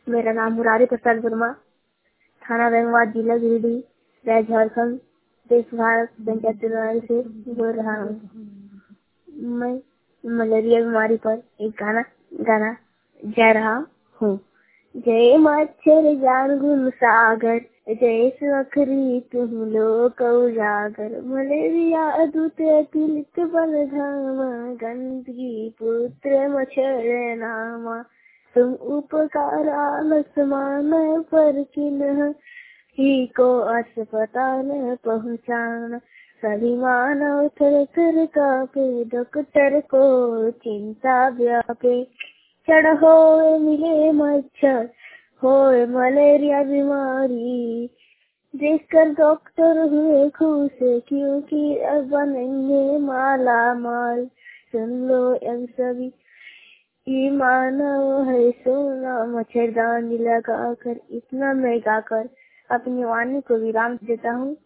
मेरा नाम मुरारी प्रसाद वर्मा, थाना बेंगवाद, जिला गिरिडीह, राज्य झारखंड, देश भारत, पंचायत प्रणाली से बोल रहा हूँ। मैं मलेरिया बीमारी पर एक गाना गाना जा रहा हूँ। जय मच्छर जान गुण सागर, जय सखरी तुम लोक उजागर। मलेरिया अद्भुत अतुलित बलधामा, गंदगी पुत्र मच्छर नामा। तुम उपकार आलस मान पर किन्ह ही को अस्पताल पहुँचाना। सभी मानव थर थर कांपे, डॉक्टर को चिंता व्यापे। चढ़ होए मिले मच्छर, होए मलेरिया बीमारी। देखकर डॉक्टर हुए खुश, क्योंकि अब बनेंगे माला माल। सुन लो अब सभी, ये मानव है सोना। मच्छरदानी लगाकर, इतना मैं गाकर अपनी वाणी को विराम देता हूँ।